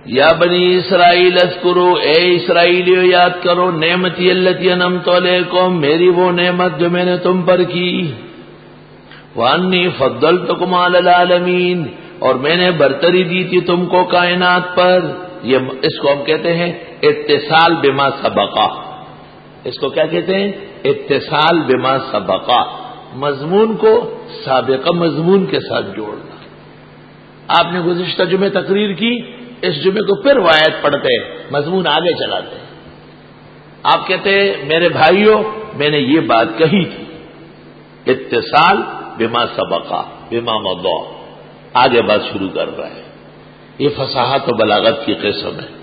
یا بنی اسرائیل اذکروا، اے اسرائیلیو یاد کرو، نعمتی التی انعمت علیکم، میری وہ نعمت جو میں نے تم پر کی، وانی فضلتکم علی العالمین، اور میں نے برتری دی تھی تم کو کائنات پر. اس کو ہم کہتے ہیں اتصال بما سبقہ. اس کو کیا کہتے ہیں؟ اتصال بما سبقہ، مضمون کو سابقہ مضمون کے ساتھ جوڑنا. آپ نے گزشتہ جمعے تقریر کی، اس جمعے کو پھر روایت پڑھتے ہیں، مضمون آگے چلاتے ہیں. آپ کہتے ہیں میرے بھائیوں میں نے یہ بات کہی تھی، اتصال بما سبقہ بما مضى، آگے بات شروع کر رہا ہے. یہ فصاحت و بلاغت کی قسم ہے.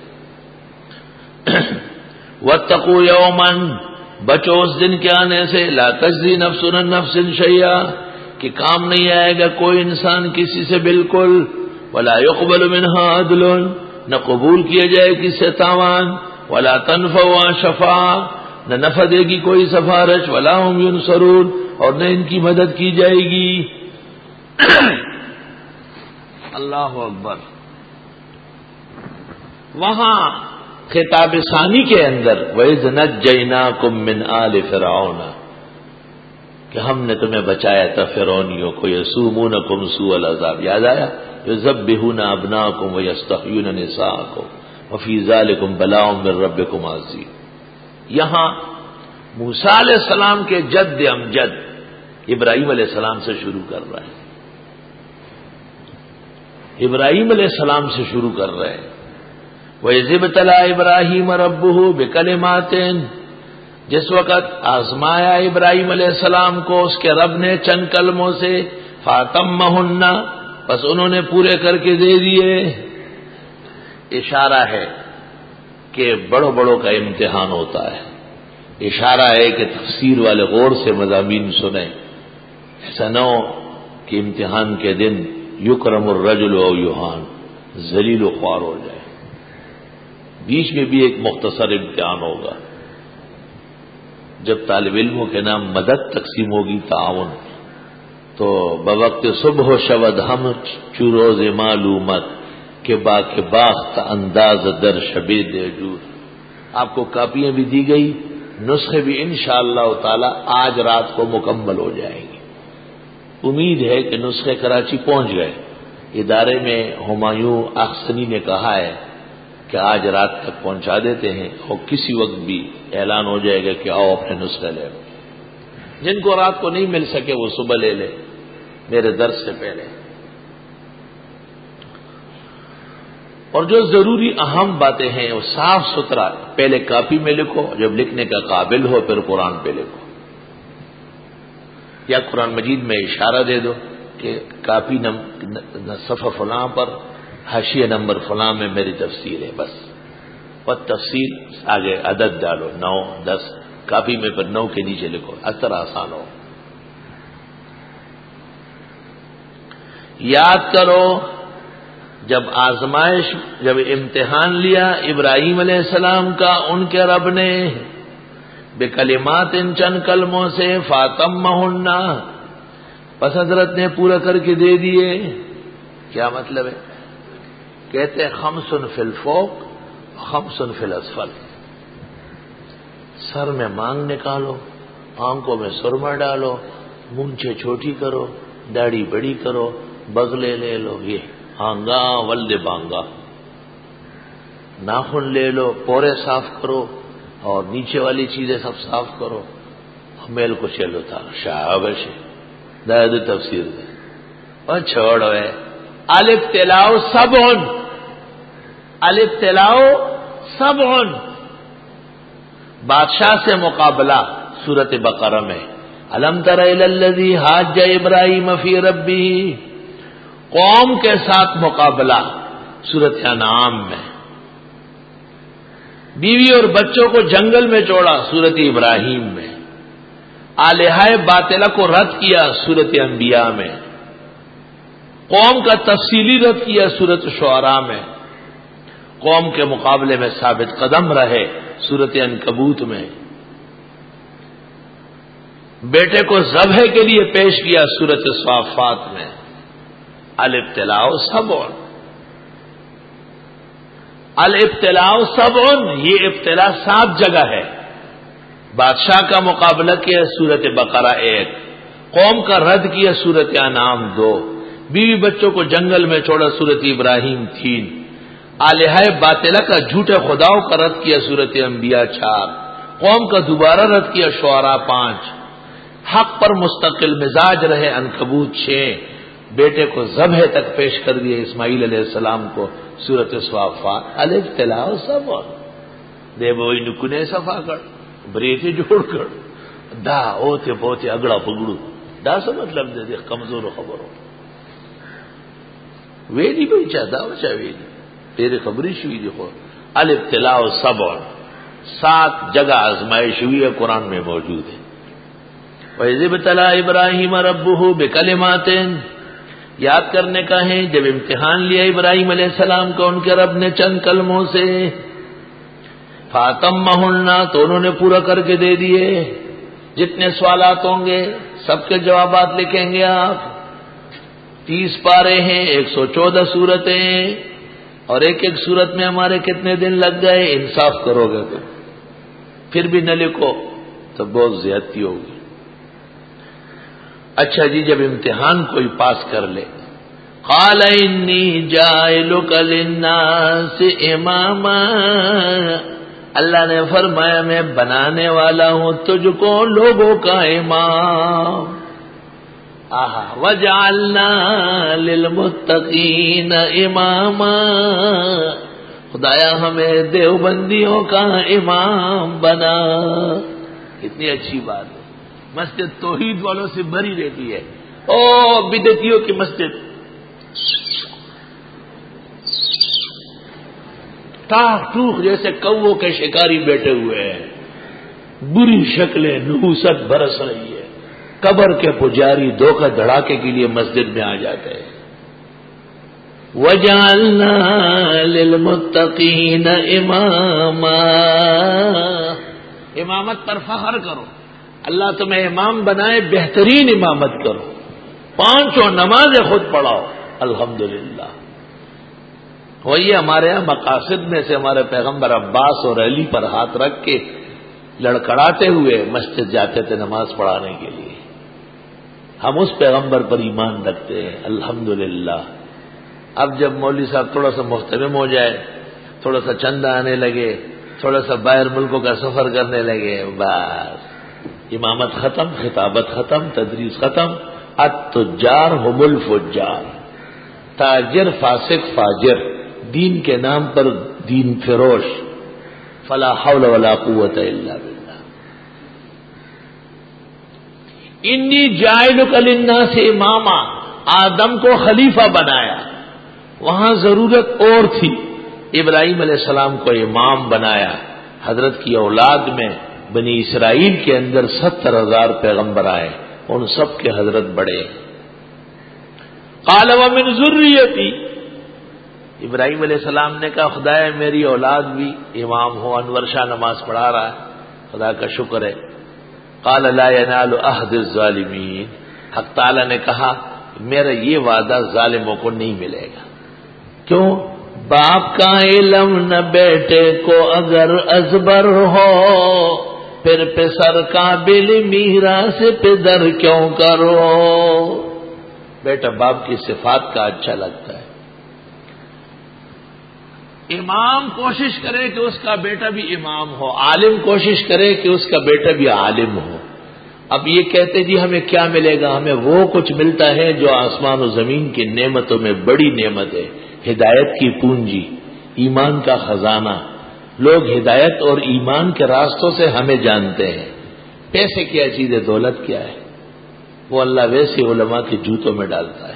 واتقوا یوما، بچو اس دن کے آنے سے، لا تجزی نفس عن نفس شیئا، کہ کام نہیں آئے گا کوئی انسان کسی سے بالکل، ولا يقبل منها عدل، نہ قبول کیا جائے کس سے تاوان، ولا تنفع شفاعہ، نہ نفع دے گی کوئی سفارش، ولا هم ينصرون، اور نہ ان کی مدد کی جائے گی. اللہ اکبر. وہاں خطاب ثانی کے اندر وَإِذْ نَجَّيْنَاكُم مِّنْ آلِ فِرْعَوْنَ، کہ ہم نے تمہیں بچایا تھا فرعونیوں کو، یسومونکم سوء العذاب، یاد آیا؟ یذبحون ابناءکم ویستحیون نساءکم وفی ذلکم بلاء من ربکم عظیم. یہاں موسیٰ علیہ السلام کے جد امجد ابراہیم علیہ السلام سے شروع کر رہا ہے. ابراہیم علیہ السلام سے شروع کر رہے ہیں. وَإِذِ ابْتَلَىٰ إِبْرَاهِيمَ رَبُّهُ بِكَلِمَاتٍ، جس وقت آزمایا ابراہیم علیہ السلام کو اس کے رب نے چند کلموں سے، فَأَتَمَّهُنَّ، بس انہوں نے پورے کر کے دے دیے. اشارہ ہے کہ بڑوں بڑوں کا امتحان ہوتا ہے. اشارہ ہے کہ تفسیر والے غور سے مضامین سنیں، ایسا نہ ہو کہ امتحان کے دن یکرم الرجل او یہان، ذلیل و خوار ہو جائے. بیچ میں بھی ایک مختصر امتحان ہوگا جب طالب علموں کے نام مدد تقسیم ہوگی، تعاون، تو بوقت صبح و شود ہم چروز معلومت کے باخت انداز در شبے دیجور. آپ کو کاپیاں بھی دی گئی، نسخے بھی انشاءاللہ تعالی آج رات کو مکمل ہو جائیں گے. امید ہے کہ نسخے کراچی پہنچ گئے. ادارے میں ہمایوں احسنی نے کہا ہے کہ آج رات تک پہنچا دیتے ہیں، اور کسی وقت بھی اعلان ہو جائے گا کہ آؤ اپنے نسخے لے. جن کو رات کو نہیں مل سکے وہ صبح لے لے میرے درس سے پہلے. اور جو ضروری اہم باتیں ہیں وہ صاف ستھرا پہلے کاپی میں لکھو، جب لکھنے کا قابل ہو پھر قرآن پہ لکھو، یا قرآن مجید میں اشارہ دے دو کہ کاپی صفحہ فلاں پر حاشیہ نمبر فلاں میں میری تفسیر ہے، بس. اور تفسیر آگے عدد ڈالو، 9 10، کاپی میں پر 9 کے نیچے لکھو، اثر آسان ہو. یاد کرو جب آزمائش، جب امتحان لیا ابراہیم علیہ السلام کا ان کے رب نے، بکلمات، چند کلموں سے، فاتمہن، پس حضرت نے پورا کر کے دے دیے. کیا مطلب ہے؟ کہتے ہیں خمس فی الفوق خمس فی الاسفل. سر میں مانگ نکالو، آنکھوں میں سرما ڈالو، مونچھیں چھوٹی کرو، داڑھی بڑی کرو، بغلے لے لو، یہ ہانگا ولد بانگا، ناخن لے لو، پورے صاف کرو، اور نیچے والی چیزیں سب صاف کرو، میل کو چلو تھا شابش. داد تفسیر میں اور چھوڑو ہے. الف تلاؤ سبعن، الف تلاؤ سبعن، بادشاہ سے مقابلہ سورت بقرہ میں. الم تر الی الذی حاج ابراہیم فی ربہ، قوم کے ساتھ مقابلہ سورت انعام میں. بیوی اور بچوں کو جنگل میں چھوڑا سورت ابراہیم میں. آلہۂ باطلہ کو رد کیا سورت انبیاء میں. قوم کا تفصیلی رد کیا سورت شعراء میں. قوم کے مقابلے میں ثابت قدم رہے سورت عنکبوت میں. بیٹے کو ذبح کے لیے پیش کیا سورت صافات میں. الف تلاؤ سبع. الابتلاء سبع، یہ ابتلا 7 جگہ ہے. بادشاہ کا مقابلہ کیا سورت بقرہ 1، قوم کا رد کیا سورت انعام 2، بیوی بچوں کو جنگل میں چھوڑا سورت ابراہیم 3، الہہ باطلہ کا جھوٹے خداؤں کا رد کیا سورت انبیاء 4، قوم کا دوبارہ رد کیا شعراء 5، حق پر مستقل مزاج رہے عنکبوت 6، بیٹے کو ذبح تک پیش کر دیا اسماعیل علیہ السلام کو سورت صافات. الابتلاء سبع، دے وہی نکنے صفا کر بریتے جوڑ کر دا ہوتے بہتے اگڑا پگڑو دا سا مطلب دے دے کمزور خبروں ویلی بھائی چاہتا بچا ویلی تیرے خبری شوئی دیکھو. الابتلاء سبع، 7 جگہ آزمائش ہوئی ہے، قرآن میں موجود ہے. وَإِذِ ابْتَلَىٰ إِبْرَاهِيمَ رَبُّهُ بِكَلِمَاتٍ، یاد کرنے کا ہے جب امتحان لیا ابراہیم علیہ السلام کو ان کے رب نے چند کلموں سے، فَأَتَمَّهُنَّ، تو انہوں نے پورا کر کے دے دیے. جتنے سوالات ہوں گے سب کے جوابات لکھیں گے آپ. 30 پارے ہیں، 114 سورتیں، اور ایک ایک سورت میں ہمارے کتنے دن لگ گئے؟ انصاف کرو گے تو پھر بھی نہ لکھو تو بہت زیادتی ہوگی. اچھا جی، جب امتحان کوئی پاس کر لے، قال انی جاعلک للناس اماما، اللہ نے فرمایا میں بنانے والا ہوں تجھ کو لوگوں کا امام. وجعلنا للمتقین اماما، خدایا ہمیں دیوبندیوں کا امام بنا. کتنی اچھی بات ہے. مسجد توحید والوں سے بھری رہتی ہے، او بدعتیوں کی مسجد ٹاک ٹوک جیسے کووں کے شکاری بیٹھے ہوئے ہیں، بری شکلیں نحوست برس رہی ہے. قبر کے پجاری دھوکہ دھڑاکے کے لیے مسجد میں آ جاتے ہیں. وَجَعَلْنَا لِلْمُتَّقِينَ اماما، امامت پر فخر کرو، اللہ تمہیں امام بنائے، بہترین امامت کرو، 5 نمازیں خود پڑھاؤ. الحمدللہ. وہی ہمارے یہاں مقاصد میں سے ہمارے پیغمبر عباس اور علی پر ہاتھ رکھ کے لڑکڑاتے ہوئے مسجد جاتے تھے نماز پڑھانے کے لیے. ہم اس پیغمبر پر ایمان رکھتے ہیں الحمدللہ. اب جب مولوی صاحب تھوڑا سا محترم ہو جائے، تھوڑا سا چندہ آنے لگے، تھوڑا سا باہر ملکوں کا سفر کرنے لگے، بس امامت ختم، خطابت ختم، تدریس ختم. التجار هم الفجار، تاجر فاسق فاجر، دین کے نام پر دین فروش. فلا حول ولا قوت الا باللہ. انی جاعلک للناس اماما، آدم کو خلیفہ بنایا. وہاں ضرورت اور تھی، ابراہیم علیہ السلام کو امام بنایا. حضرت کی اولاد میں بنی اسرائیل کے اندر 70,000 پیغمبر آئے، ان سب کے حضرت بڑے. قال ومن ذریتی، ابراہیم علیہ السلام نے کہا خدایا میری اولاد بھی امام ہو. انور شاہ نماز پڑھا رہا ہے، خدا کا شکر ہے. قال لا ينال عهد الظالمین، حق تعالی نے کہا میرا یہ وعدہ ظالموں کو نہیں ملے گا. کیوں؟ باپ کا علم نہ بیٹے کو اگر ازبر ہو، پھر پسر قابل میراث پدر کیوں کرو. بیٹا باپ کی صفات کا اچھا لگتا ہے، امام کوشش کرے کہ اس کا بیٹا بھی امام ہو، عالم کوشش کرے کہ اس کا بیٹا بھی عالم ہو. اب یہ کہتے جی ہمیں کیا ملے گا؟ ہمیں وہ کچھ ملتا ہے جو آسمان و زمین کی نعمتوں میں بڑی نعمت ہے، ہدایت کی پونجی، ایمان کا خزانہ. لوگ ہدایت اور ایمان کے راستوں سے ہمیں جانتے ہیں. پیسے کیا چیز ہے، دولت کیا ہے، وہ اللہ ویسے علماء کے جوتوں میں ڈالتا ہے.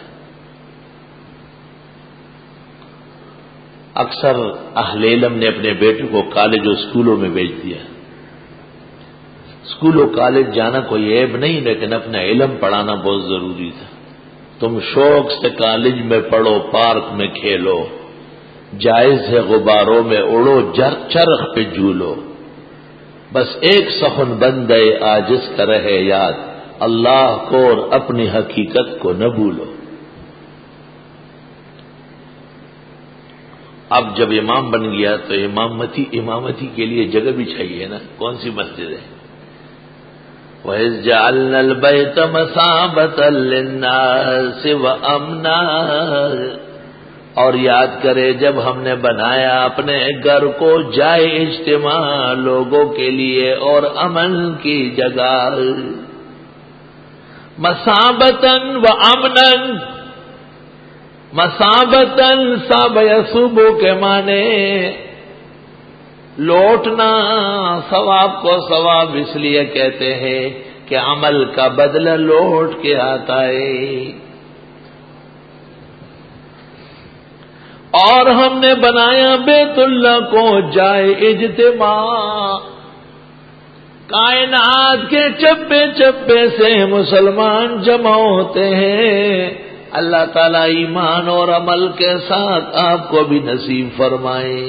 اکثر اہل علم نے اپنے بیٹوں کو کالج اور اسکولوں میں بھیج دیا. اسکول و کالج جانا کوئی عیب نہیں، لیکن اپنا علم پڑھانا بہت ضروری تھا. تم شوق سے کالج میں پڑھو، پارک میں کھیلو، جائز ہے غباروں میں اڑو، چرخ پہ جھولو. بس ایک سخن بندے عاجز کا رہے یاد، اللہ کو اور اپنی حقیقت کو نہ بھولو. اب جب امام بن گیا تو امامتی کے لیے جگہ بھی چاہیے نا. کون سی مسجد ہے؟ وَإِذْ جَعَلْنَا الْبَيْتَ مَثَابَةً لِلنَّاسِ وَأَمْنًا، اور یاد کرے جب ہم نے بنایا اپنے گھر کو جائے اجتماع لوگوں کے لیے اور امن کی جگہ. مثابتاً وامناً، مثابتاً صاب یصوب کے معنی لوٹنا، ثواب کو ثواب اس لیے کہتے ہیں کہ عمل کا بدلہ لوٹ کے آتا ہے. اور ہم نے بنایا بیت اللہ کو جائے اجتماع، کائنات کے چپے چپے سے مسلمان جمع ہوتے ہیں. اللہ تعالیٰ ایمان اور عمل کے ساتھ آپ کو بھی نصیب فرمائے.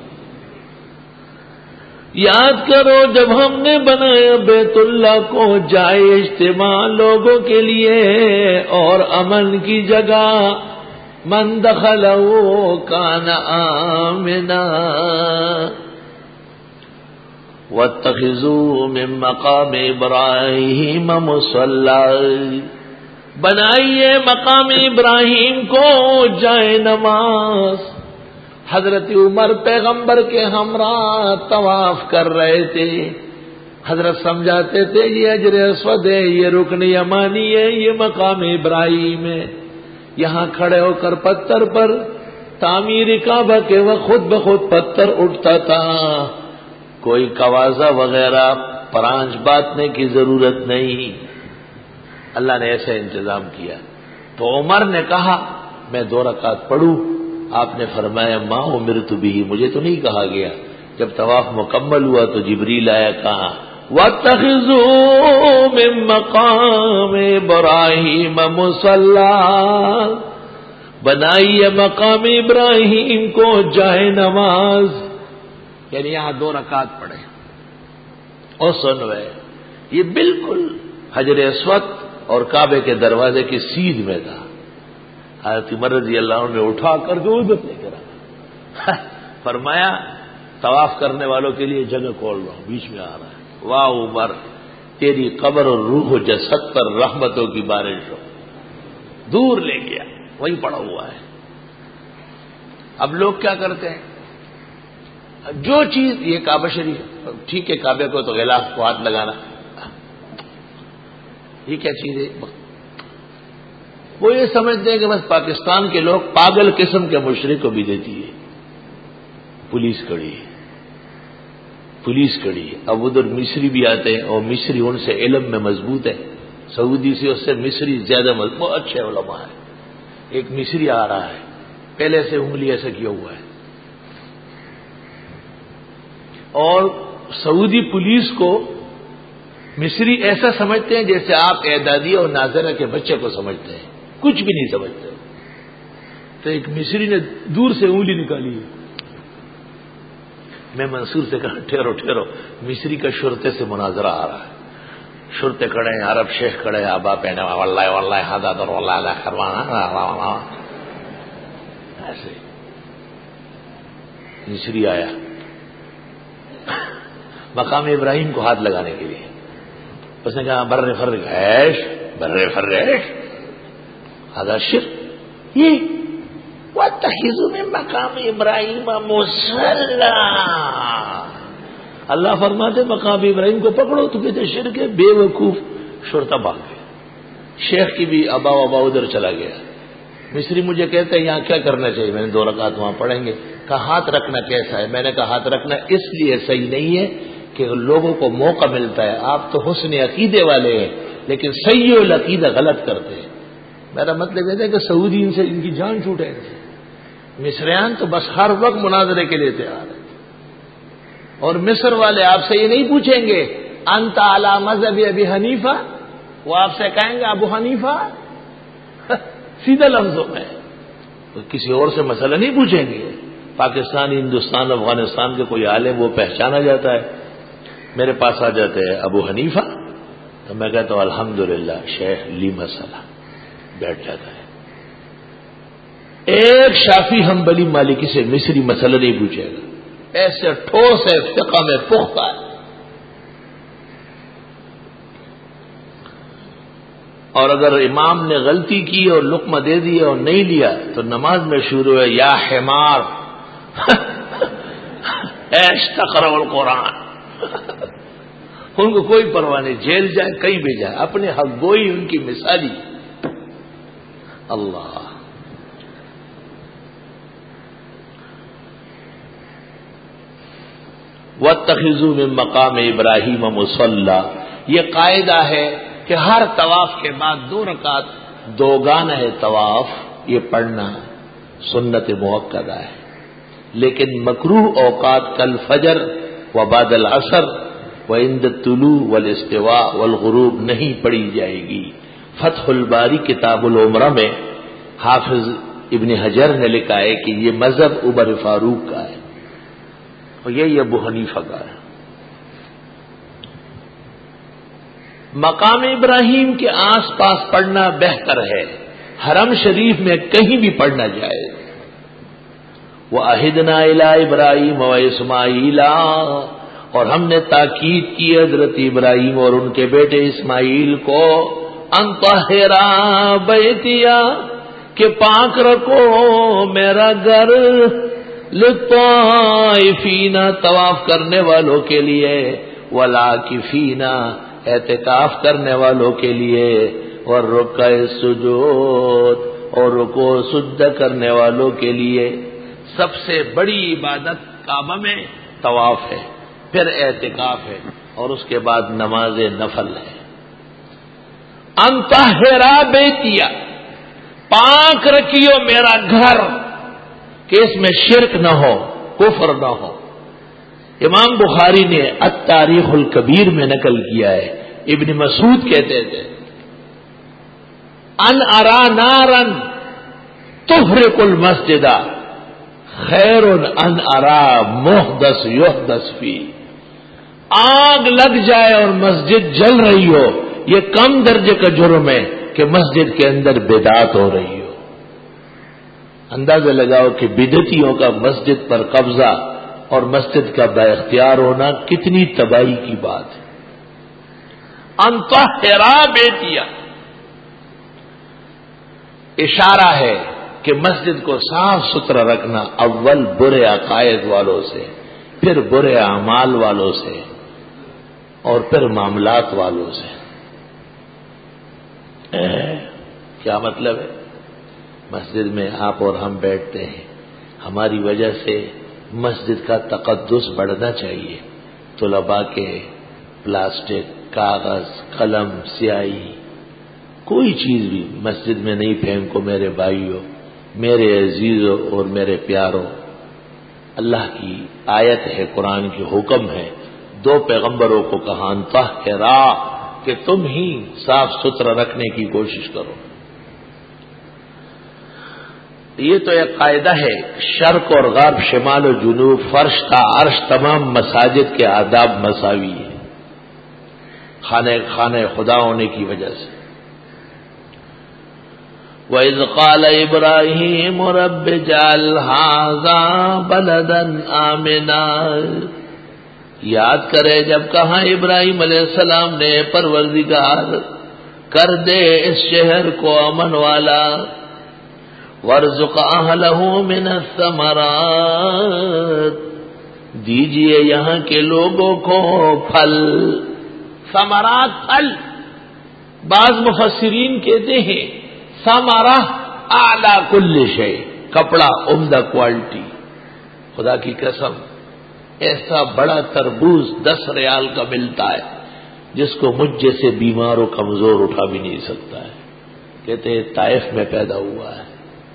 یاد کرو جب ہم نے بنایا بیت اللہ کو جائے اجتماع لوگوں کے لیے اور امن کی جگہ، من دخلہ کان آمنا واتخذوا من مقام ابراہیم مصلی، بنائیے مقام ابراہیم کو جائے نماز. حضرت عمر پیغمبر کے ہمراہ طواف کر رہے تھے. حضرت سمجھاتے تھے یہ حجر اسود ہے، یہ رکن یمانی ہے، یہ مقام ابراہیم ہے. یہاں کھڑے ہو کر پتھر پر تعمیر کعبہ کے وہ خود بخود پتھر اٹھتا تھا. کوئی کوازہ وغیرہ پرانچ باتنے کی ضرورت نہیں. اللہ نے ایسا انتظام کیا. تو عمر نے کہا میں 2 رکعت پڑھوں. آپ نے فرمایا ما امرت بھی، مجھے تو نہیں کہا گیا. جب طواف مکمل ہوا تو جبریل آیا، کہا وَاتَّخِذُوا مِن مَّقَامِ إِبْرَاهِيمَ مُصَلًّى، بنائیے مقام ابراہیم کو جائے نماز. یعنی یہاں 2 رکعت پڑھے. اور سنوے یہ بالکل حجر اسود اور کعبے کے دروازے کی سیدھ میں تھا. حضرت عمر رضی اللہ عنہ نے اٹھا کر کے ادھر لے کر فرمایا طواف کرنے والوں کے لیے جگہ کھول رہا ہوں، بیچ میں آ رہا ہے. واہ عمر، تیری قبر اور روح و جسد پر رحمتوں کی بارش ہو. دور لے گیا، وہی پڑا ہوا ہے. اب لوگ کیا کرتے ہیں، جو چیز یہ کعبہ شریف ٹھیک ہے، کعبے کو تو غلاف کو ہاتھ لگانا، یہ کیا چیز ہے؟ وہ یہ سمجھتے ہیں کہ بس پاکستان کے لوگ پاگل قسم کے مشرق کو بھی دیتی ہے. پولیس کڑی ہے، پولیس کڑی ہے. اب ادھر مصری بھی آتے ہیں اور مصری ان سے علم میں مضبوط ہے. سعودی سے اس سے مصری زیادہ مضبوط، اچھے علماء ہیں. ایک مصری آ رہا ہے، پہلے سے انگلی ایسا کیا ہوا ہے. اور سعودی پولیس کو مصری ایسا سمجھتے ہیں جیسے آپ اعدادی اور ناظرہ کے بچے کو سمجھتے ہیں، کچھ بھی نہیں سمجھتے. تو ایک مصری نے دور سے انگلی نکالی. میں منصور سے کہا ٹھہرو ٹھہرو، مصری کا شرطے سے مناظرہ آ رہا ہے. شرطے کھڑے ہیں، عرب شیخ کھڑے ہیں، آبا پہنے واللہ واللہ حضرت واللہ کروانا ایسے. مصری آیا مقام ابراہیم کو ہاتھ لگانے کے لیے. اس نے کہا برے فرق ایش برے فرش حضرت شرک. یہ وَاتَّخِذُوا مِن مَّقَامِ إِبْرَاهِيمَ مُصَلًّى، اللہ فرماتے مقام ابراہیم کو پکڑو. تو کہتے شرک ہے، بے وقوف. شرطہ بھاگ گئے. شیخ کی بھی ابا ادھر چلا گیا. مصری مجھے کہتے ہیں یہاں کیا کرنا چاہیے؟ میں نے 2 رکعت وہاں پڑھیں گے. کہا ہاتھ رکھنا کیسا ہے؟ میں نے کہا ہاتھ رکھنا اس لیے صحیح نہیں ہے کہ لوگوں کو موقع ملتا ہے. آپ تو حسن عقیدے والے ہیں لیکن صحیح العقیدہ غلط کرتے ہیں. میرا مطلب یہ ہے کہ سعودی ان سے ان کی جان چھوٹے. مصریان تو بس ہر وقت مناظرے کے لیے تیار ہے. اور مصر والے آپ سے یہ نہیں پوچھیں گے انت علی مذہب ابی حنیفہ، وہ آپ سے کہیں گے ابو حنیفہ سیدھے لفظوں میں. تو کسی اور سے مسئلہ نہیں پوچھیں گے. پاکستان، ہندوستان، افغانستان کے کوئی عالم وہ پہچانا جاتا ہے، میرے پاس آ جاتے ہیں ابو حنیفہ، تو میں کہتا ہوں الحمدللہ شیخ لی مسئلہ، بیٹھ جاتا ہے. ایک شافی حنبلی مالکی سے مصری مسئلہ نہیں پوچھے گا، ایسے ٹھوس ہے، فقہ میں پختہ ہے۔ اور اگر امام نے غلطی کی اور لقمہ دے دیا اور نہیں لیا تو نماز میں شروع ہے یا حمار ایش تقرأ القرآن ان کو کوئی پرواہ نہیں، جیل جائے کہیں بھی جائے، اپنے حق گوئی ان کی مثالی۔ اللہ وَاتَّخِذُوا مِن مَّقَامِ إِبْرَاهِيمَ مُصَلًّى، یہ قاعدہ ہے کہ ہر طواف کے بعد 2 رکعت دوگانہ طواف یہ پڑھنا سنت مؤکدہ ہے، لیکن مکروہ اوقات کل فجر و بعد العصر و عند الطلوع والاستواء والغروب نہیں پڑھی جائے گی۔ فتح الباری کتاب العمرہ میں حافظ ابن حجر نے لکھا ہے کہ یہ مذہب عمر فاروق کا ہے اور یہ ابو حنیفہ کا ہے۔ مقام ابراہیم کے آس پاس پڑھنا بہتر ہے، حرم شریف میں کہیں بھی پڑھنا جائے۔ وَعَهِدْنَا إِلَىٰ إِبْرَاهِيمَ وَإِسْمَاعِيلَ، اور ہم نے تاکید کی حضرت ابراہیم اور ان کے بیٹے اسماعیل کو، أَن طَهِّرَا بَيْتِيَ، کہ پاک رکھو میرا گھر، لِلطَّائِفِينَ، طواف کرنے والوں کے لیے، وَالْعَاكِفِينَ، اعتکاف کرنے والوں کے لیے، والرکع السجود، اور رکوع سجدہ کرنے والوں کے لیے۔ سب سے بڑی عبادت کعبہ میں طواف ہے، پھر اعتکاف ہے، اور اس کے بعد نماز نفل ہے۔ ان طہرا بیتیا، پاک رکھیو میرا گھر، کہ اس میں شرک نہ ہو، کفر نہ ہو۔ امام بخاری نے التاریخ الکبیر میں نقل کیا ہے، ابن مسعود کہتے تھے ان ارا نارن تحرق المسجد خیر ان ارا محدث یحدث فی، آگ لگ جائے اور مسجد جل رہی ہو، یہ کم درجے کا جرم ہے کہ مسجد کے اندر بدعت ہو رہی ہو۔ اندازہ لگاؤ کہ بدعتیوں کا مسجد پر قبضہ اور مسجد کا با اختیار ہونا کتنی تباہی کی بات ہے۔ ان طہرا بیتیا، اشارہ ہے کہ مسجد کو صاف ستھرا رکھنا اول برے عقائد والوں سے، پھر برے اعمال والوں سے، اور پھر معاملات والوں سے۔ کیا مطلب ہے؟ مسجد میں آپ اور ہم بیٹھتے ہیں، ہماری وجہ سے مسجد کا تقدس بڑھنا چاہیے۔ طلباء کے پلاسٹک، کاغذ، قلم، سیاہی، کوئی چیز بھی مسجد میں نہیں پھینکو میرے بھائیوں، میرے عزیزوں اور میرے پیاروں۔ اللہ کی آیت ہے، قرآن کی حکم ہے، 2 پیغمبروں کو کہا ان طہرا، کہ تم ہی صاف ستھرا رکھنے کی کوشش کرو۔ یہ تو ایک قاعدہ ہے، شرق اور غرب، شمال و جنوب، فرش تا عرش، تمام مساجد کے آداب مساوی ہیں، خانہ خدا ہونے کی وجہ سے۔ وَإِذْ قَالَ إِبْرَاهِيمُ رَبِّ اجْعَلْ هَٰذَا بَلَدًا آمِنًا، یاد کرے جب کہا ابراہیم علیہ السلام نے، پروردگار کر دے اس شہر کو امن والا، وَارْزُقْ أَهْلَهُ مِنَ الثَّمَرَاتِ، دیجئے یہاں کے لوگوں کو پھل، ثمرات پھل۔ بعض مفسرین کہتے ہیں ثمرہ اعلی کل شے، کپڑا عمدہ کوالٹی۔ خدا کی قسم ایسا بڑا تربوز 10 ریال کا ملتا ہے جس کو مجھ جیسے بیمار و کمزور اٹھا بھی نہیں سکتا ہے، کہتے ہیں طائف میں پیدا ہوا ہے۔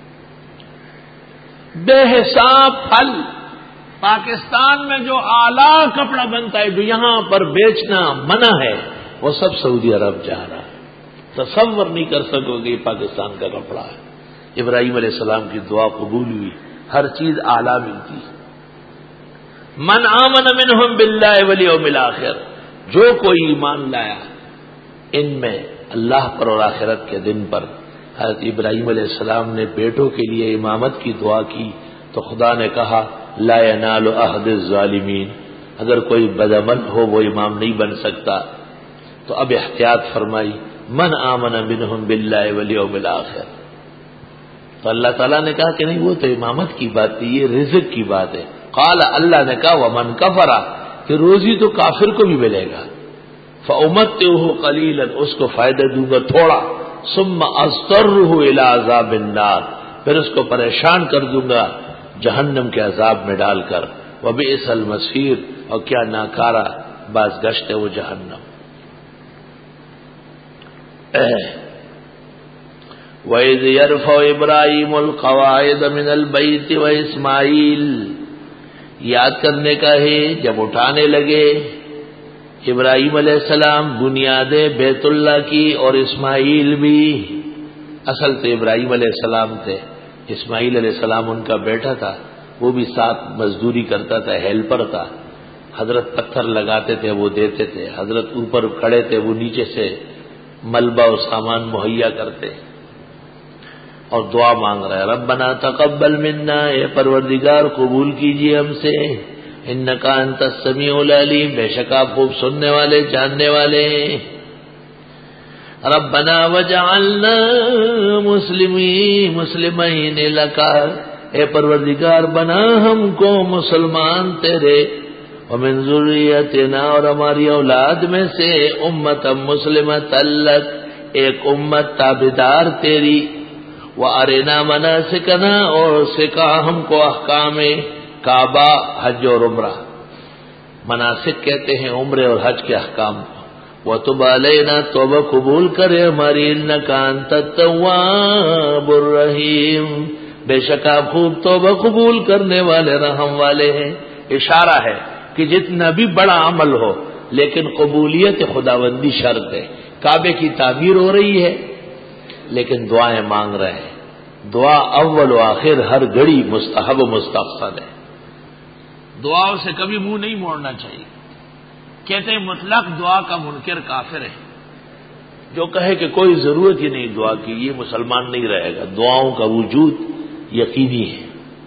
بے حساب پھل، پاکستان میں جو اعلیٰ کپڑا بنتا ہے جو یہاں پر بیچنا منع ہے، وہ سب سعودی عرب جا رہا ہے۔ تصور نہیں کر سکو گے یہ پاکستان کا کپڑا ہے۔ ابراہیم علیہ السلام کی دعا قبول ہوئی، ہر چیز اعلیٰ ملتی ہے۔ من آمن منہم باللہ والیوم الآخر، جو کوئی ایمان لایا ان میں اللہ پر اور آخرت کے دن پر، حضرت ابراہیم علیہ السلام نے بیٹوں کے لیے امامت کی دعا کی تو خدا نے کہا لا ینال عہد الظالمین، اگر کوئی بدعمل ہو وہ امام نہیں بن سکتا. تو اب احتیاط فرمائی من آمن منہم باللہ والیوم الآخر. تو اللہ تعالیٰ نے کہا کہ نہیں وہ تو امامت کی بات تھی، یہ رزق کی بات ہے. قال اللہ نے کہا ومن کفر، کہ روزی تو کافر کو بھی ملے گا. فأمتعه قلیلا، اس کو فائدہ دوں گا تھوڑا. ثم اضطرہ الی عذاب النار، پھر اس کو پریشان کر دوں گا جہنم کے عذاب میں ڈال کر. وبئس المصیر، اور کیا ناکارہ بازگشت ہے وہ جہنم. وَإِذْ يَرْفَعُ إِبْرَاهِيمُ الْقَوَاعِدَ مِنَ الْبَيْتِ وَإِسْمَاعِيلُ، یاد کرنے کا ہے جب اٹھانے لگے ابراہیم علیہ السلام بنیادیں بیت اللہ کی اور اسماعیل بھی. اصل تو ابراہیم علیہ السلام تھے، اسماعیل علیہ السلام ان کا بیٹا تھا، وہ بھی ساتھ مزدوری کرتا تھا، ہیلپر تھا. حضرت پتھر لگاتے تھے وہ دیتے تھے، حضرت اوپر کھڑے تھے وہ نیچے سے ملبہ و سامان مہیا کرتے. اور دعا مانگ رہا ہے ربنا تقبل منا، اے پروردگار قبول کیجیے ہم سے، انک انت السمیع العلیم، بے شک آپ خوب سننے والے جاننے والے ہیں. ربنا وجعلنا مسلمین لک، اے پروردگار بنا ہم کو مسلمان تیرے، ومن ذریتنا، اور ہماری اولاد میں سے امتا مسلمۃ لک، ایک امت تابعدار تیری. وارنا مناسکنا، اور سکھا ہم کو احکام کعبہ حج اور عمرہ. مناسک کہتے ہیں عمرے اور حج کے احکام کو. وتب علینا، توبہ قبول کرے ہماری، انک انت التواب الرحیم، بے شک آپ خوب توبہ قبول کرنے والے رحم والے ہیں. اشارہ ہے کہ جتنا بھی بڑا عمل ہو لیکن قبولیت خداوندی شرط ہے. کعبے کی تعمیر ہو رہی ہے لیکن دعائیں مانگ رہے ہیں. دعا اول و آخر ہر گھڑی مستحب و مستحسن ہے. دعاؤں سے کبھی منہ نہیں موڑنا چاہیے. کہتے ہیں مطلق دعا کا منکر کافر ہے. جو کہے کہ کوئی ضرورت ہی نہیں دعا کی یہ مسلمان نہیں رہے گا. دعاؤں کا وجود یقینی ہے.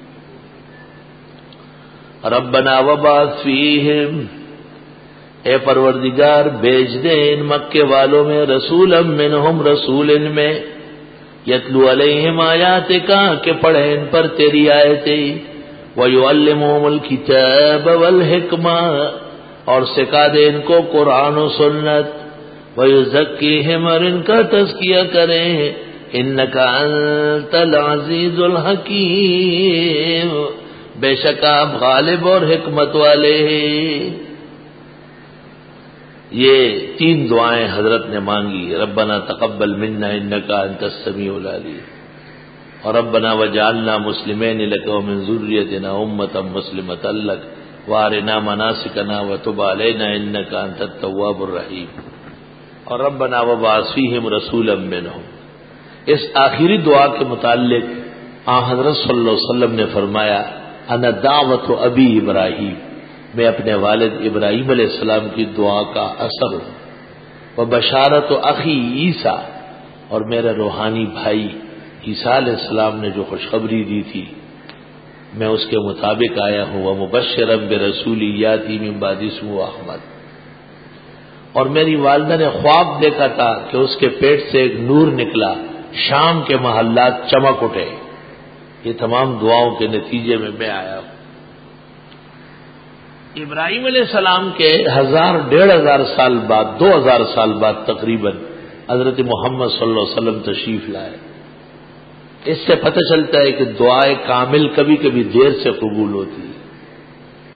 ربنا وبعث فیہم، اے پروردگار بھیج دے ان مکے والوں میں رسولا منہم، رسول ان میں، یتلو علیہم آیاتک، کہ پڑھے ان پر تیری آیتیں، ویعلمہم الکتاب والحکمہ، اور سکھا دے ان کو قرآن و سنت، ویزکیہم، اور ان کا تزکیہ کریں، انک انت العزیز الحکیم، بے شک آپ غالب اور حکمت والے ہیں. یہ تین دعائیں حضرت نے مانگی. ربنا تقبل منا انک انت السمیع العلیم، اور ربنا وجعلنا مسلمین لک ومن ذریتنا امة مسلمة لک وارنا مناسکنا وتب علینا انک انت التواب الرحیم، اور ربنا وبعث فیہم رسولا منہم. اس آخری دعا کے متعلق حضرت صلی اللہ علیہ وسلم نے فرمایا انا دعوت ابی ابراہیم، میں اپنے والد ابراہیم علیہ السلام کی دعا کا اثر ہوں. وہ بشارت اخی عیسیٰ، اور میرا روحانی بھائی عیسیٰ علیہ السلام نے جو خوشخبری دی تھی میں اس کے مطابق آیا ہوں. وہ مبشرا برسول یاتی من بعد اسمہ احمد، اور میری والدہ نے خواب دیکھا تھا کہ اس کے پیٹ سے ایک نور نکلا، شام کے محلات چمک اٹھے. یہ تمام دعاؤں کے نتیجے میں آیا ہوں. ابراہیم علیہ السلام کے 1000-1500 سال بعد، 2000 سال بعد تقریباً حضرت محمد صلی اللہ علیہ وسلم تشریف لائے. اس سے پتہ چلتا ہے کہ دعائے کامل کبھی کبھی دیر سے قبول ہوتی ہے.